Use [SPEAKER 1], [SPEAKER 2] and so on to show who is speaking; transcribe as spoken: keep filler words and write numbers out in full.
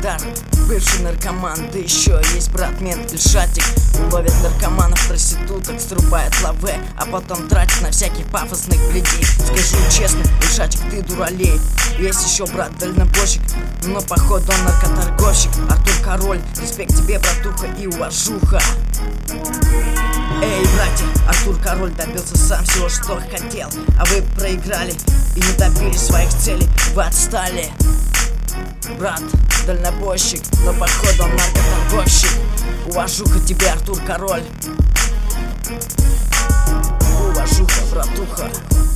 [SPEAKER 1] Айдар, бывший наркоман, да еще есть брат мент Ильшатик. Ловят наркоманов, проституток, срубает лаве, а потом тратит на всяких пафосных блядей. Скажу честно, Ильшатик, ты дуралей. Есть еще брат дальнобойщик, но походу он наркоторговщик. Артур Король, респект тебе, братуха, и уважуха. Эй, братья, Артур Король добился сам всего, что хотел, а вы проиграли и не добились своих целей, вы отстали. Брат, дальнобойщик, но походу он наркоторговщик. Уважуха тебе, Артур Король. Уважуха, братуха.